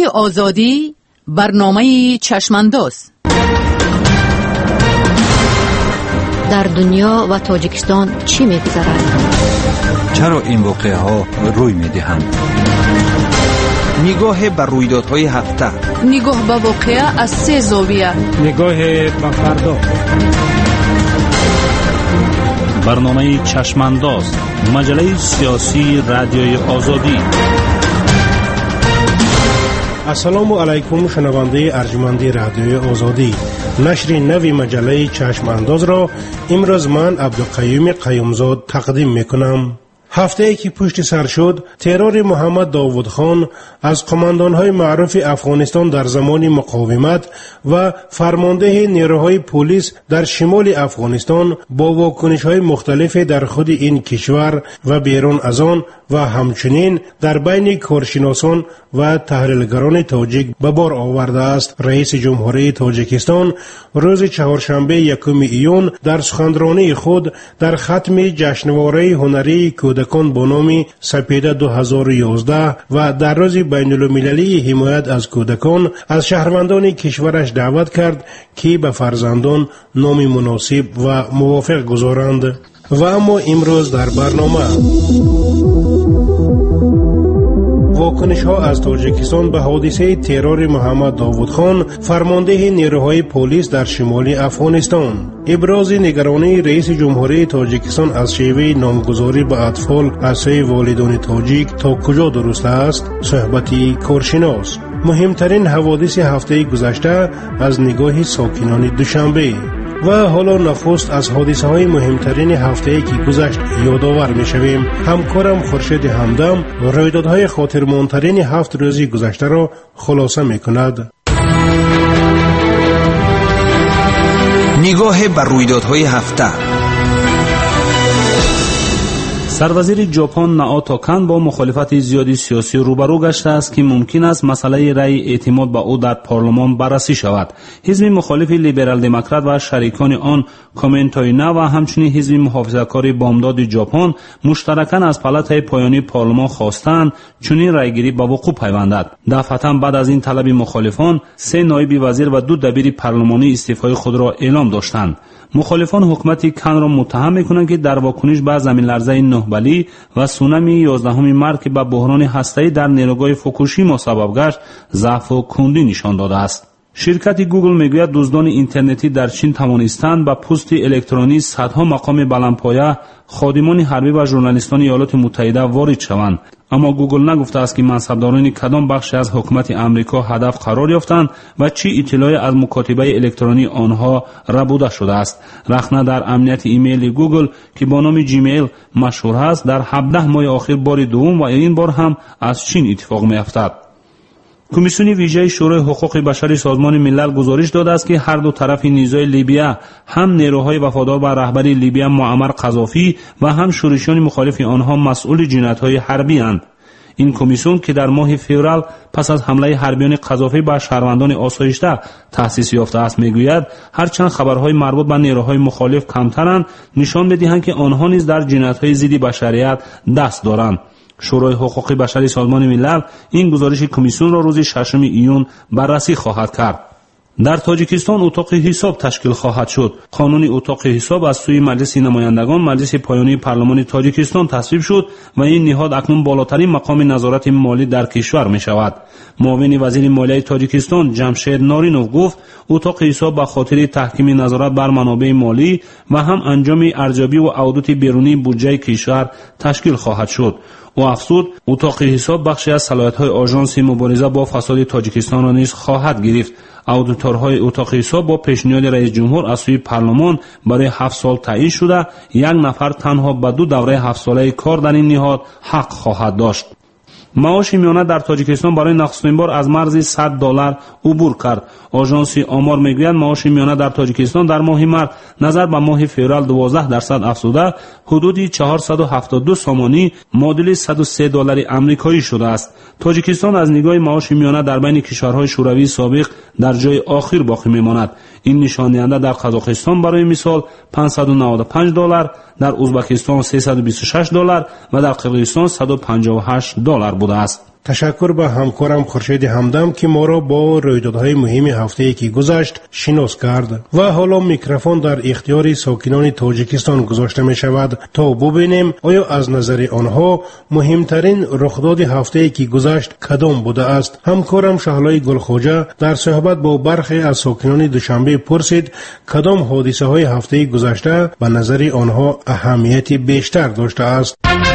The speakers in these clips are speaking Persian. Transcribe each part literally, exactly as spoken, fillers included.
آزادی، برنامه چشمانداز. در دنیا و تاجیکستان چی می‌گذرد؟ چرا این واقعه ها روی می‌دهند؟ نگاه بر رویدادهای هفته، نگاه به واقعه از سه زاویه، نگاه به فردا. برنامه چشمانداز، مجله سیاسی رادیوی آزادی. السلام علیکم شنونده ارجمند رادیوی آزادی. نشر نوی مجله چشمانداز را امروز من عبدالقیوم قیومزاد تقدیم میکنم. هفته ای که پشت سر شد، ترور محمد داوود خان از قماندان‌های معروف افغانستان در زمان مقاومت و فرمانده نیروهای پلیس در شمال افغانستان با واکنش‌های مختلف در خود این کشور و بیرون از آن و همچنین در بین کارشناسان و تحلیلگران تاجیک به بار آورده است. رئیس جمهوری تاجیکستان روز چهارشنبه یکم ایون در سخنرانی خود در ختم جشنواره هنری کودکان با نام سپیده دو هزار و یازده و در روز بین المللی حمایت از کودکان از شهروندان کشورش دعوت کرد که به فرزندان نام مناسب و موافق گذارند. و اما امروز در برنامه واکنش ها از تاجیکستان به حادثه ترور محمد داوود خان فرمانده نیروهای پلیس در شمال افغانستان، ابراز نگرانی رئیس جمهوری تاجیکستان از شیوه نامگذاری به اطفال از سوی والدان تاجیک تا کجا درست است، صحبتی کارشناس، مهمترین حوادث هفته گذشته از نگاه ساکنان دوشنبه و حالا نخست از حادثه های مهمترین هفته که گذشت یادآور می شویم. همکارم خورشید همدم رویدادهای خاطرماندترین هفت روزی گذشته را خلاصه می کند. نگاه بر رویدادهای هفته. سروزیر ژاپن ناوتو کان با مخالفت زیادی سیاسی روبرو گشته است که ممکن است مسئله رأی اعتماد به او در پارلمان بررسی شود. حزب مخالف لیبرال دموکرات و شریکان آن کومنتوینا و همچنین حزب محافظه‌کار بامداد ژاپن مشترکاً از پالاتای پایانی پارلمان خواستند چنین رأیگیری به وقوع پیوندد. دفعتاً بعد از این طلب مخالفان، سه نایب وزیر و دو دبیر پارلمانی استعفای خود را اعلام داشتند. مخالفان حکومت کان را متهم می‌کنند که در واکنش به زمین لرزه نهبلی و سونامی یازدهم مارس که به بحران هسته‌ای در نیروگاه فوکوشیما سبب گشت، ضعف و کندی نشان داده است. شرکت گوگل میگوید دزدان اینترنتی در چین توانستند با پست الکترونی صدها مقام بلندپایه، خادمان حربی و ژورنالیستان ایالات متحده وارد شوند. اما گوگل نگفته است که منصبداران کدام بخشی از حکومت امریکا هدف قرار یافتند و چی اطلاعی از مکاتبه الکترونی آنها ربوده شده است. رخنه در امنیت ایمیل گوگل که با نام جیمیل مشهور است، در هفده ماه آخر بار دوم و این بار هم از چین اتفاق می‌افتد. کمیسیون ویژه شورای حقوق بشری سازمان ملل گزارش داده است که هر دو طرف نیزای لیبیا، هم نیروهای وفادار به رهبر لیبیا معمر قذافی و هم شورشیان مخالف آنها مسئول جنایت‌های حربی اند. این کمیسیون که در ماه فوریه پس از حمله حربیان قذافی به شهروندان آسایشته تأسیس یافته است، میگوید هرچند خبرهای مربوط به نیروهای مخالف کمترند، نشان می‌دهند که آنها نیز در جنایت‌های ضد بشریت دست دارند. شورای حقوق بشری سازمان ملل این گزارش کمیسیون را روز ششم ایون بررسی خواهد کرد. در تاجیکستان اتاق حساب تشکیل خواهد شد. قانون اتاق حساب از سوی مجلس نمایندگان مجلس پایانی پارلمان تاجیکستان تصویب شد و این نهاد اکنون بالاترین مقام نظارت مالی در کشور می شود. معاون وزیر مالیه تاجیکستان جمشید نارینوف گفت اتاق حساب به خاطر تحکیم نظارت بر منابع مالی و هم انجام ارزیابی و اودیت بیرونی بودجه کشور تشکیل خواهد شد. او افزود اتاق حساب بخشی از صلاحیت‌های آژانس مبارزه با فساد تاجیکستان را نیز خواهد گرفت. اودیتورهای اتاق حساب با پیشنهاد رئیس جمهور از سوی پارلمان برای هفت سال تعیین شده، یک نفر تنها به دو دوره هفت ساله کار در این نهاد حق خواهد داشت. معاش میانه در تاجیکستان برای نخستین بار از مرز صد دلار عبور کرد. آژانس آمار میگوید معاش میانه در تاجیکستان در ماه مارس نظر به ماه فوریه دوازده درصد افزوده حدود چهارصد و هفتاد و دو سومانی معادل صد و سه دلار آمریکایی شده است. تاجیکستان از نگاه معاش میانه در بین کشورهای شوروی سابق در جای آخر باقی میماند. این نشان دهنده در قزاقستان برای مثال پانصد و نود و پنج دلار، در ازبکستان سیصد و بیست و شش دلار و در قرقیزستان صد و پنجاه و هشت دلار بوده است. تشکر به همکارم خورشید همدم که ما را با رویدادهای مهم هفته‌ای که گذشت شناس کرد و حالا میکروفون در اختیار ساکنان تاجیکستان گذاشته می شود تا ببینیم آیا از نظر آنها مهمترین رخداد هفته‌ای که گذشت کدام بوده است. همکارم شهلای گلخوجه در صحبت با برخی از ساکنان دوشنبه پرسید کدام حادثه های هفته گذشته به نظر آنها اهمیت بیشتر داشته است.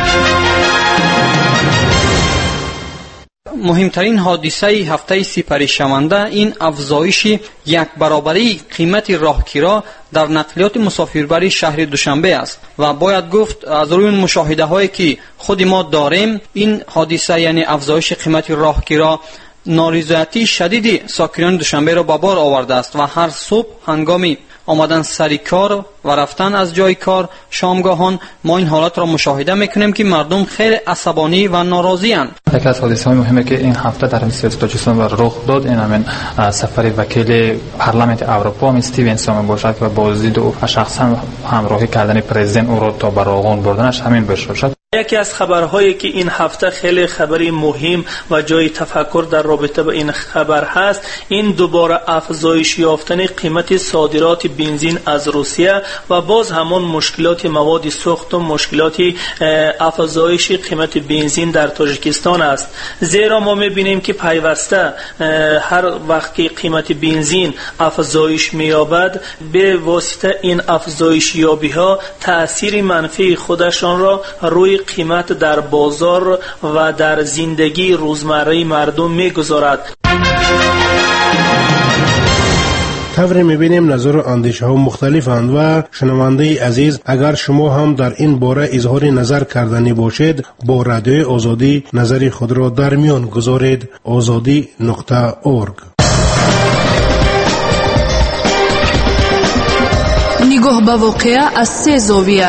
مهمترین حادثه هفته سپری شونده این افزایش یک برابری قیمت راهگیرا در نقلیات مسافربری شهر دوشنبه است و باید گفت از روی مشاهده هایی که خود ما داریم این حادثه یعنی افزایش قیمت راهگیرا نارضایتی شدید ساکنان دوشنبه را به بار آورده است و هر صبح هنگامی آمدن سر کار و رفتن از جای کار شامگاهان ما این حالت را مشاهده میکنیم که مردم خیلی عصبانی و ناراضی اند. یکی از حادثه‌های مهمی که این هفته در سیاست تاجیکستان رخ داد این همین سفر وکیل پارلمانت اروپا استیون سام باشد که بازدید او شخصا همراهی کردن پرزیدنت او را تا براغون بردنش همین بشد. یکی از خبرهایی که این هفته خیلی خبری مهم و جای تفکر در رابطه با این خبر هست این دوباره افزایش یافتن قیمت صادرات بنزین از روسیه و باز همون مشکلات مواد سوخت و مشکلات افزایش قیمت بنزین در تاجیکستان است. زیرا ما میبینیم که پیوسته هر وقت که قیمت بنزین افزایش مییابد به واسطه این افزایش یابی ها تأثیر منفی خودشان را روی قیمت در بازار و در زندگی روزمره مردم میگذارد. طوری میبینیم نظر و اندیشه ها مختلفند و شنونده عزیز اگر شما هم در این باره اظهار نظر کردنی باشید با رادیو آزادی نظر خود را در میان گذارید. آزادی نقطه اورگ. نگاه به واقعه از سه زاویه.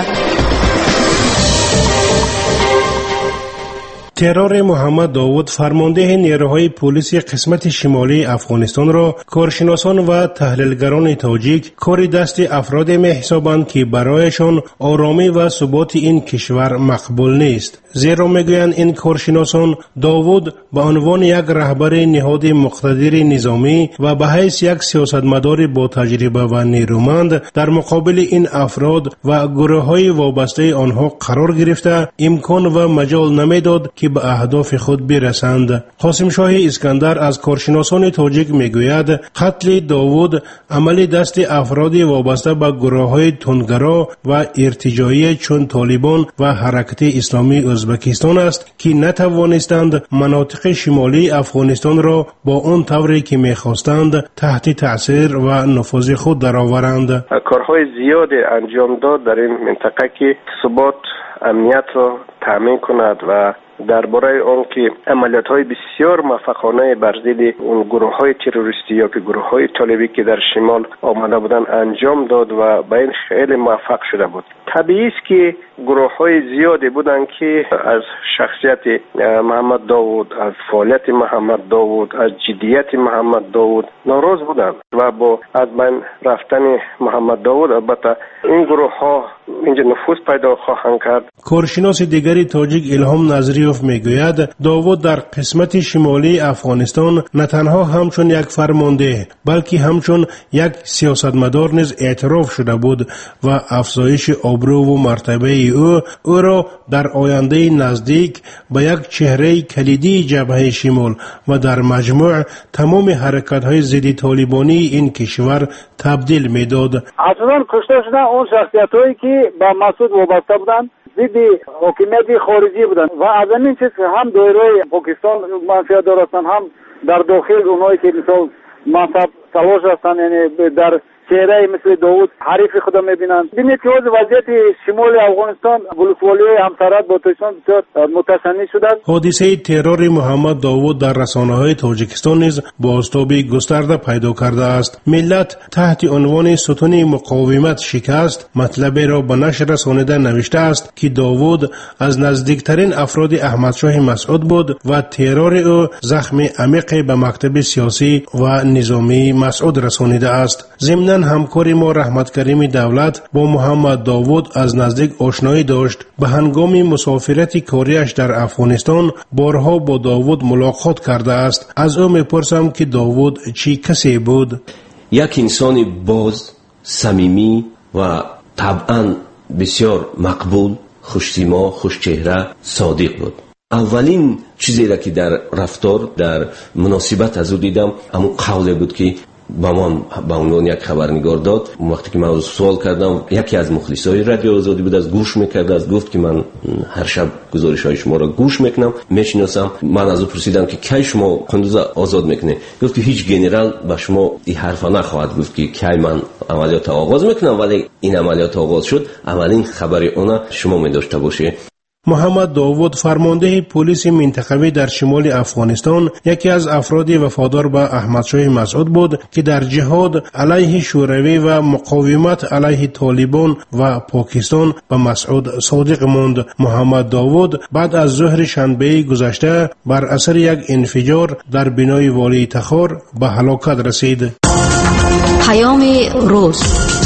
ترور محمد داوود فرمانده نیروهای پلیس قسمت شمالی افغانستان را کارشناسان و تحلیلگران تاجیک کار دست افراد می‌حسابند که برایشان آرامی و ثبات این کشور مقبول نیست. زیرا میگویند این کارشناسان داوود به عنوان یک رهبر نهاد مقتدر نظامی و به حیث یک سیاستمدار با تجربه و نیرومند در مقابل این افراد و گروه‌های وابسته آنها قرار گرفته امکان و مجال نمیداد که به اهداف خود برسند. قاسم شاه اسکندر از کارشناسان تاجیک میگوید قتل داوود عمل دست افراد وابسته به گروه‌های تندگرا و ارتجاعی چون طالبان و حرکت اسلامی ازبکستان است که نتوانستند مناطق شمالی افغانستان را با اون طوری که میخواستند تحت تأثیر و نفوذ خود درآورند. کارهای زیادی انجام داد در این منطقه که ثبات امنیت را تامین کند و درباره آن که عملیات‌های بسیار موفقانه بر ضد اون گروه‌های تروریستی یا که گروه‌های طالبی که در شمال آمده بودند انجام داد و به این خیلی موفق شده بود. طبیعی است که گروه‌های زیادی بودند که از شخصیت محمد داوود، از فعالیت محمد داوود، از جدیت محمد داوود ناراض بودند و با از بین رفتن محمد داوود البته این گروه‌ها اینجا نفوذ پیدا خواهند کرد. کارشناس دیگری تاجیک الهام نظریوف میگوید داوود در قسمت شمالی افغانستان نه تنها همچون یک فرمانده بلکه همچون یک سیاستمدار نیز اعتراف شده بود و افزایش آبرو و مرتبه او او را در آینده نزدیک به یک چهره کلیدی جبهه شمال و در مجموع تمام حرکت‌های ضد طالبانی این کشور تبدیل می‌داد. اصلا کشته شدن اون شخصیت‌هایی که با مسعود وابسته بودند ضد حکومت خارجی بودند و از این چیز هم دایره پاکستان منفعت دارستند هم در داخل اونایی که مثال منصب تلاش هستند یعنی در چهره مثل داوود حریف خدا میبینند. ببینید که وضعیت شمال افغانستان ولسوالی همسرات با تاجیکستان بسیار متشنج شده. حادثه ترور محمد داوود در رسانه‌های تاجیکستان نیز بازتابی گسترده پیدا کرده است. ملت تحت عنوان ستون مقاومت شکست مطلبی را به نشر رسانیده نوشته است که داوود از نزدیکترین افراد احمدشاه مسعود بود و ترور او زخم عمیق به مکتب سیاسی و نظامی مسعود رسانیده است. ضمن تقریبا همکار ما رحمت کریم دولت با محمد داوود از نزدیک آشنایی داشت. به هنگام مسافرت کاریش در افغانستان بارها با داوود ملاقات کرده است. از او میپرسم که داوود چی کسی بود؟ یک انسان باز، صمیمی و طبعا بسیار مقبول، خوش‌سیما، خوش‌چهره، صادق بود. اولین چیزی را که در رفتار، در مناسبت از او دیدم همون قولی بود که با من به عنوان یک خبرنگار داد. وقتی که من سوال کردم، یکی از مخلصای رادیو آزادی بود، از گوش میکرد، از گفت که من هر شب گزارش های شما را گوش میکنم، میشناسم. من از او پرسیدم که کی شما قندوز آزاد میکنه؟ گفت که هیچ جنرال به شما این حرفا نخواهد گفت که کی من عملیات آغاز میکنم، ولی این عملیات آغاز شد، اولین خبر اونا شما می داشته باشه. محمد داوود فرمانده پلیس منطقوی در شمال افغانستان یکی از افراد وفادار به احمدشاه مسعود بود که در جهاد علیه شوروی و مقاومت علیه طالبان و پاکستان به مسعود صادق ماند. محمد داوود بعد از ظهر شنبه گذشته بر اثر یک انفجار در بنای والی تخار به هلاکت رسید. پیام روز.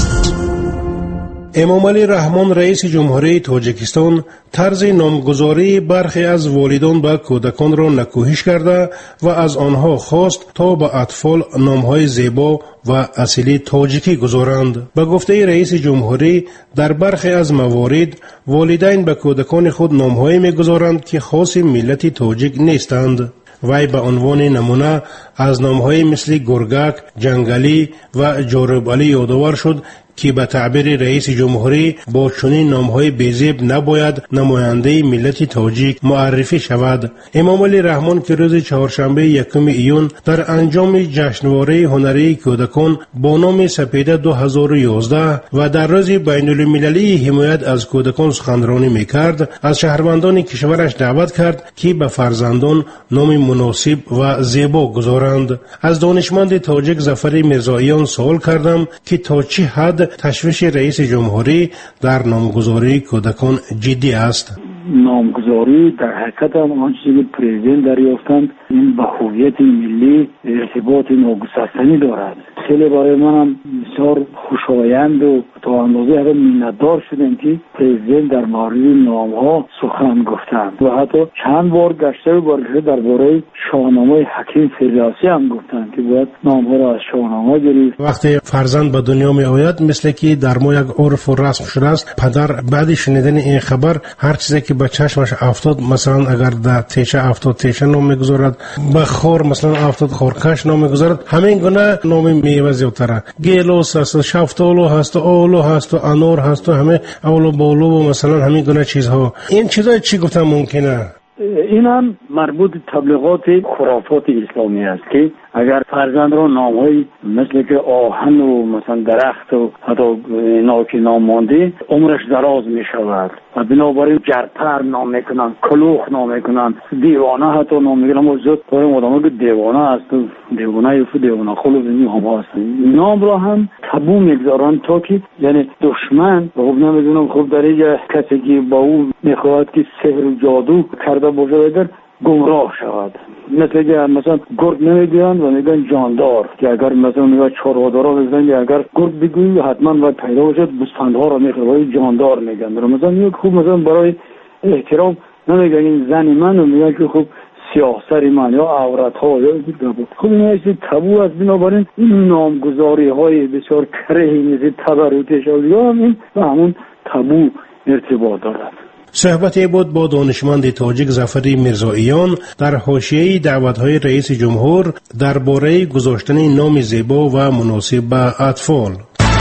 امام علی رحمان رئیس جمهوری تاجیکستان طرز نامگذاری برخی از والدان به کودکان را نکوهش کرده و از آنها خواست تا به اطفال نامهای زیبا و اصیل تاجیکی گذارند. به گفته رئیس جمهوری در برخی از موارد والدین به کودکان خود نامهایی میگذارند که خاص ملت تاجیک نیستند. وی به عنوان نمونه از نامهای مثل گرگک، جنگلی و جارب علی یادآور شد که به تعبیر رئیس جمهوری با چنین نامهای بی‌زیب نباید نماینده ملت تاجیک معرفی شود. امام علی رحمان که روز چهارشنبه یکم ایون در انجام جشنواره هنری کودکان با نام سپیده دو هزار و یازده و در روز بین المللی حمایت از کودکان سخنرانی میکرد، از شهروندان کشورش دعوت کرد که به فرزندان نام مناسب و زیبا گذارند. از دانشمند تاجیک ظفر میرزاییان سوال کردم که تا چه حد تشویش رئیس جمهوری در نامگذاری کودکان جدی است. نامگذاری در حقیقت هم آن چیزی که پرزیدنت دریافتند این به هویت ملی ارتباط ناگسستنی دارد. خیلی برای من هم بسیار خوشایند و تا اندازه حتی منتدار شدم که پرزیدنت در مورد نامها سخن گفتند و حتی چند بار گشته و بارگشته درباره شاهنامه حکیم فردوسی هم گفتند که باید نامها را از شاهنامه گرفت. وقتی فرزند به دنیا می آید مثل که در ما یک عرف و رسم شده است، پدر بعد شنیدن این خبر هر چیزی که به چشمش افتاد، مثلا اگر در تیشه افتاد تیشه نام میگذارد، به خور مثلا افتاد خورکش نام میگذارد، همین گونه نام میوه زیادتره. گیلوس هست، شفتالو هست، آلو هست، انار هست، همه اولو بالو و مثلا همین گونه چیزها. این چیزا چی گفتم ممکنه؟ این هم مربوط تبلیغات خرافات اسلامی است که اگر فرزند را نامهای مثل که آهن و مثلا درخت و حتی اینا که نام مانده عمرش دراز می شود و بنابراین جرپر نام میکنن، کلوخ نام میکنن، دیوانه حتی نام میکنن. ما زود داریم آدم که دیوانه است، دیوانه یفو دیوانه خلوز این هم هست. نام را هم تبو میگذارن تا که یعنی دشمن خوب نمیدونم خوب در اینجا کسی که با او میخواهد که سحر و جادو کرده باشه اگر گمراه شود. مثل که مثلا گرگ نمیگویند و میگن جاندار، که اگر مثلا میگن چروادارا بزنن اگر گرگ بگویی حتما باید پیدا باشد بستاندها را میخواد جاندار میگن. مثلا یک خوب مثلا برای احترام نمیگن این زنی من و میگن که خوب سیاه سری من یا عورت ها یا بود. خب این هستی تبو است. بنابراین این نامگذاری های بسیار کرهی مثل تبرک شالیان این و همون تبو ارتباط دارد. صحبتی بود با دانشمند تاجیک ظفر میرزاییان در حاشیه دعوت‌های رئیس جمهور درباره گذاشتن نام زیبا و مناسب به اطفال.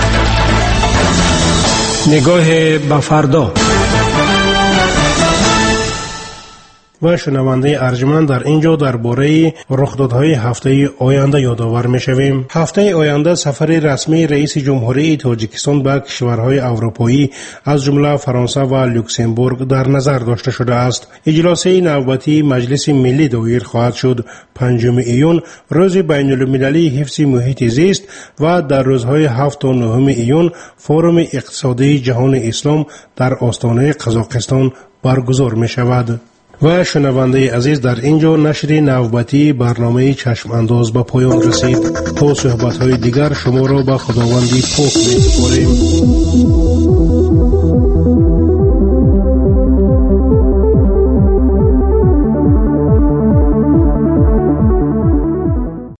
نگاه به فردا. و شنونده ارجمند در اینجا درباره رخدادهای هفته آینده یادآور می‌شویم. هفته آینده سفر رسمی رئیس جمهوری تاجیکستان به کشورهای اروپایی از جمله فرانسه و لوکزامبورگ در نظر داشته شده است. اجلاس نوبتی مجلس ملی دایر خواهد شد. پنجم ایون روز بین المللی حفظ محیط زیست و در روزهای هفت و نهم ایون فورم اقتصادی جهان اسلام در آستانه قزاقستان برگزار می شود. و شنونده عزیز، در اینجا نشر نوبتی برنامه چشم انداز به پایان رسید. تا صحبت های دیگر شما را به خداوندی پاک می سپاریم.